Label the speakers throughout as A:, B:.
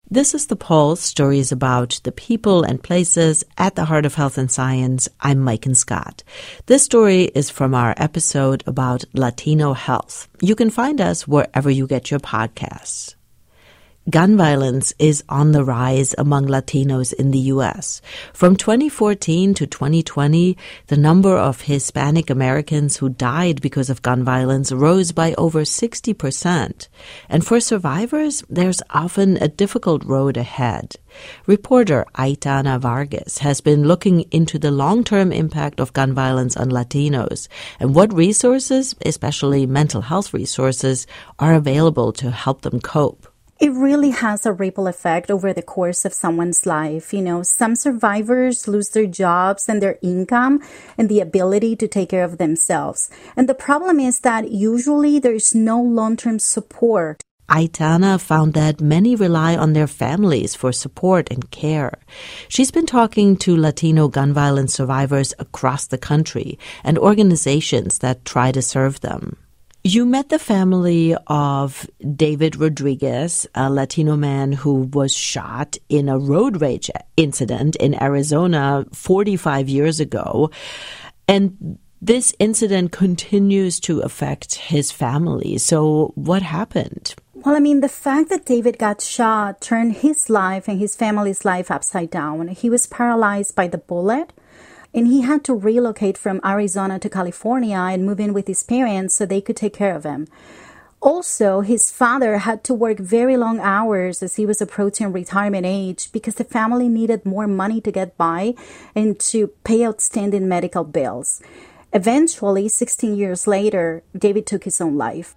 A: This is The Pulse, stories about the people and places at the heart of health and science. I'm Maiken Scott. This story is from our episode about Latino health. You can find us wherever you get your podcasts. Gun violence is on the rise among Latinos in the U.S. From 2014 to 2020, the number of Hispanic Americans who died because of gun violence rose by over 60%. And for survivors, there's often a difficult road ahead. Reporter Aitana Vargas has been looking into the long-term impact of gun violence on Latinos and what resources, especially mental health resources, are available to help them cope.
B: It really has a ripple effect over the course of someone's life. Some survivors lose their jobs and their income and the ability to take care of themselves. And the problem is that usually there is no long-term support.
A: Aitana found that many rely on their families for support and care. She's been talking to Latino gun violence survivors across the country and organizations that try to serve them. You met the family of David Rodriguez, a Latino man who was shot in a road rage incident in Arizona 45 years ago. And this incident continues to affect his family. So what happened?
B: Well, the fact that David got shot turned his life and his family's life upside down. He was paralyzed by the bullet. And he had to relocate from Arizona to California and move in with his parents so they could take care of him. Also, his father had to work very long hours as he was approaching retirement age because the family needed more money to get by and to pay outstanding medical bills. Eventually, 16 years later, David took his own life.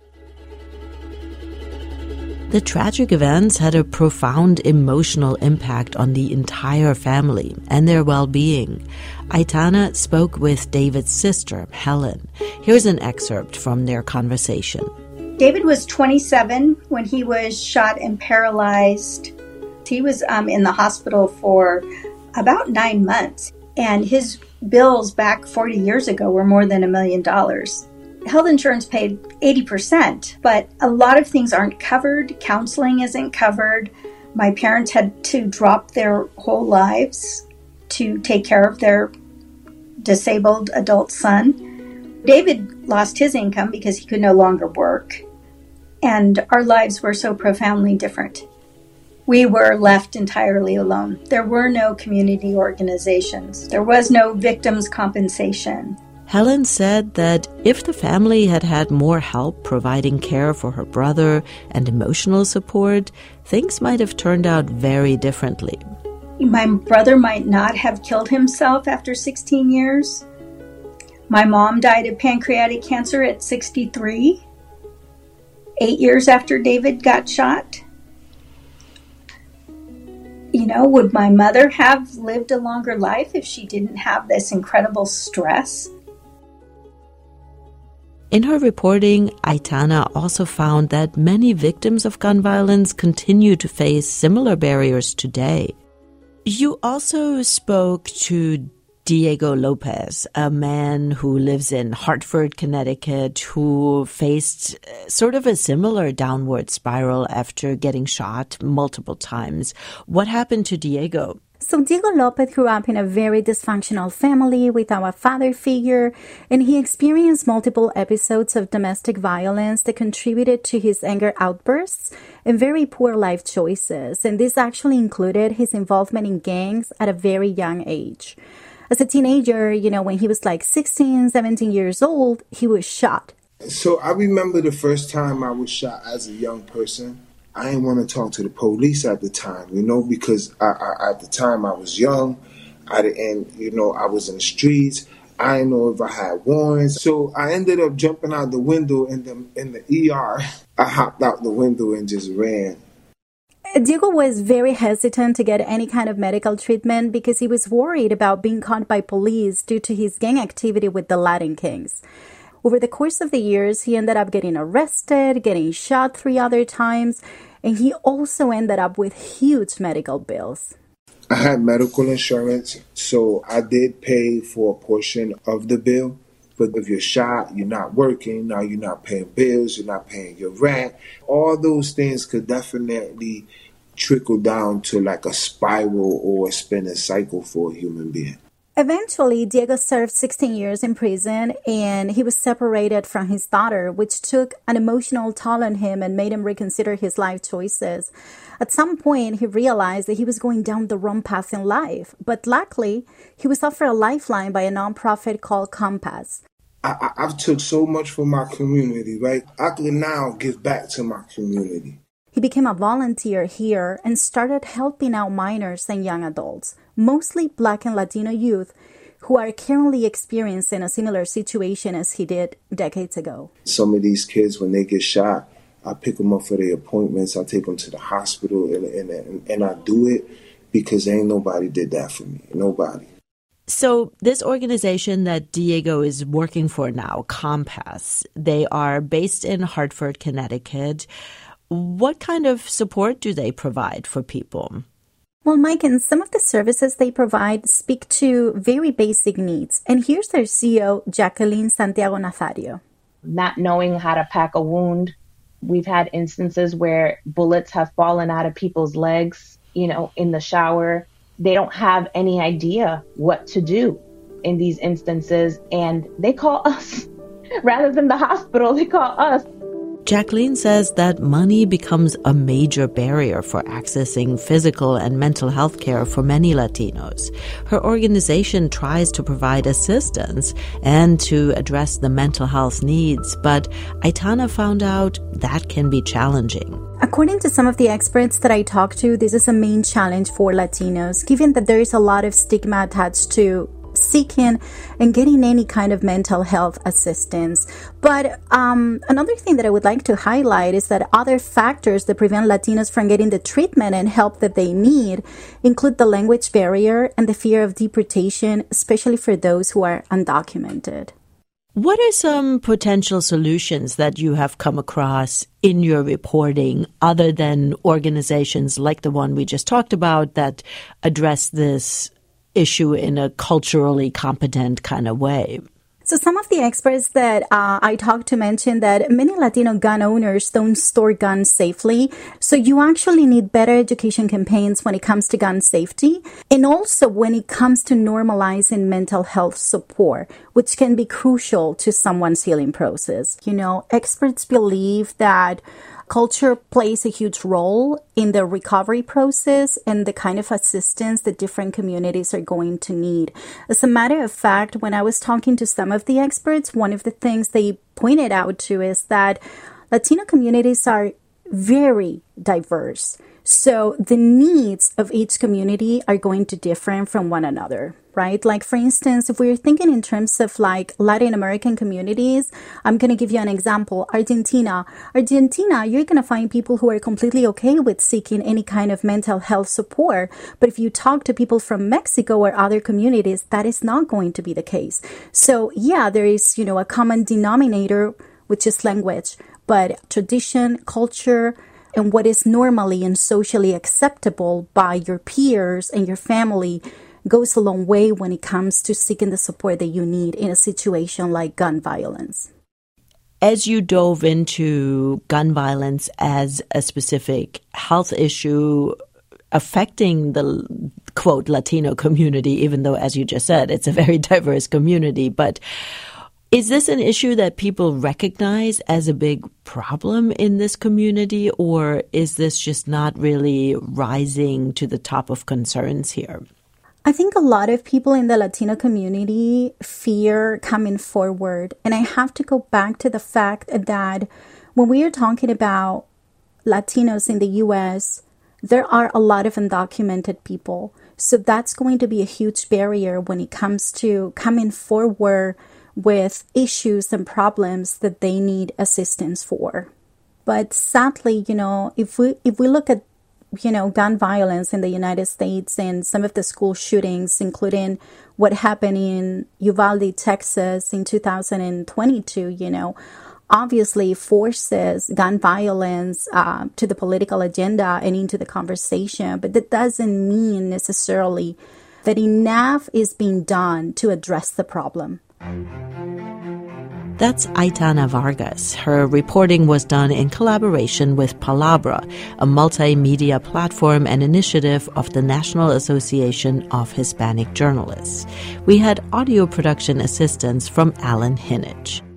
A: The tragic events had a profound emotional impact on the entire family and their well-being. Aitana spoke with David's sister, Helen. Here's an excerpt from their conversation.
C: David was 27 when he was shot and paralyzed. He was in the hospital for about 9 months, and his bills back 40 years ago were more than $1 million. Health insurance paid 80%, but a lot of things aren't covered. Counseling isn't covered. My parents had to drop their whole lives to take care of their disabled adult son. David lost his income because he could no longer work, and our lives were so profoundly different. We were left entirely alone. There were no community organizations. There was no victims' compensation.
A: Helen said that if the family had had more help providing care for her brother and emotional support, things might have turned out very differently.
C: My brother might not have killed himself after 16 years. My mom died of pancreatic cancer at 63, 8 years after David got shot. Would my mother have lived a longer life if she didn't have this incredible stress?
A: In her reporting, Aitana also found that many victims of gun violence continue to face similar barriers today. You also spoke to Diego Lopez, a man who lives in Hartford, Connecticut, who faced sort of a similar downward spiral after getting shot multiple times. What happened to Diego?
B: So Diego Lopez grew up in a very dysfunctional family without a father figure, and he experienced multiple episodes of domestic violence that contributed to his anger outbursts and very poor life choices. And this actually included his involvement in gangs at a very young age. As a teenager, when he was like 16, 17 years old, he was shot.
D: So I remember the first time I was shot as a young person. I didn't want to talk to the police at the time, because I at the time I was young. I was in the streets. I didn't know if I had warrants. So I ended up jumping out the window in the ER. I hopped out the window and just ran.
B: Diego was very hesitant to get any kind of medical treatment because he was worried about being caught by police due to his gang activity with the Latin Kings. Over the course of the years, he ended up getting arrested, getting shot 3 other times, and he also ended up with huge medical bills.
D: I had medical insurance, so I did pay for a portion of the bill. But if you're shot, you're not working, now you're not paying bills, you're not paying your rent. All those things could definitely trickle down to like a spiral or a spinning cycle for a human being.
B: Eventually, Diego served 16 years in prison, and he was separated from his daughter, which took an emotional toll on him and made him reconsider his life choices. At some point, he realized that he was going down the wrong path in life, but luckily, he was offered a lifeline by a nonprofit called Compass.
D: I've took so much from my community, right? I can now give back to my community.
B: He became a volunteer here and started helping out minors and young adults, mostly Black and Latino youth, who are currently experiencing a similar situation as he did decades ago.
D: Some of these kids, when they get shot, I pick them up for their appointments. I take them to the hospital, and I do it because ain't nobody did that for me. Nobody.
A: So this organization that Diego is working for now, Compass, they are based in Hartford, Connecticut. What kind of support do they provide for people?
B: Well, Mike, and some of the services they provide speak to very basic needs. And here's their CEO, Jacqueline Santiago Nazario.
E: Not knowing how to pack a wound. We've had instances where bullets have fallen out of people's legs, in the shower. They don't have any idea what to do in these instances. And they call us. Rather than the hospital, they call us.
A: Jacqueline says that money becomes a major barrier for accessing physical and mental health care for many Latinos. Her organization tries to provide assistance and to address the mental health needs, but Aitana found out that can be challenging.
B: According to some of the experts that I talked to, this is a main challenge for Latinos, given that there is a lot of stigma attached to seeking and getting any kind of mental health assistance. But another thing that I would like to highlight is that other factors that prevent Latinos from getting the treatment and help that they need include the language barrier and the fear of deportation, especially for those who are undocumented.
A: What are some potential solutions that you have come across in your reporting other than organizations like the one we just talked about that address this issue in a culturally competent kind of way?
B: So some of the experts that I talked to mentioned that many Latino gun owners don't store guns safely. So you actually need better education campaigns when it comes to gun safety. And also when it comes to normalizing mental health support, which can be crucial to someone's healing process. Experts believe that culture plays a huge role in the recovery process and the kind of assistance that different communities are going to need. As a matter of fact, when I was talking to some of the experts, one of the things they pointed out to is that Latino communities are very diverse. So the needs of each community are going to differ from one another, right? Like, for instance, if we're thinking in terms of like Latin American communities, I'm going to give you an example. Argentina, you're going to find people who are completely okay with seeking any kind of mental health support. But if you talk to people from Mexico or other communities, that is not going to be the case. So yeah, there is, a common denominator, which is language, but tradition, culture, and what is normally and socially acceptable by your peers and your family goes a long way when it comes to seeking the support that you need in a situation like gun violence.
A: As you dove into gun violence as a specific health issue affecting the, quote, Latino community, even though, as you just said, it's a very diverse community, but is this an issue that people recognize as a big problem in this community, or is this just not really rising to the top of concerns here?
B: I think a lot of people in the Latino community fear coming forward. And I have to go back to the fact that when we are talking about Latinos in the U.S., there are a lot of undocumented people. So that's going to be a huge barrier when it comes to coming forward with issues and problems that they need assistance for. But sadly, if we look at, gun violence in the United States and some of the school shootings, including what happened in Uvalde, Texas in 2022, obviously forces gun violence to the political agenda and into the conversation. But that doesn't mean necessarily that enough is being done to address the problem.
A: That's Aitana Vargas. Her reporting was done in collaboration with Palabra, a multimedia platform and initiative of the National Association of Hispanic Journalists. We had audio production assistance from Alan Hinnage.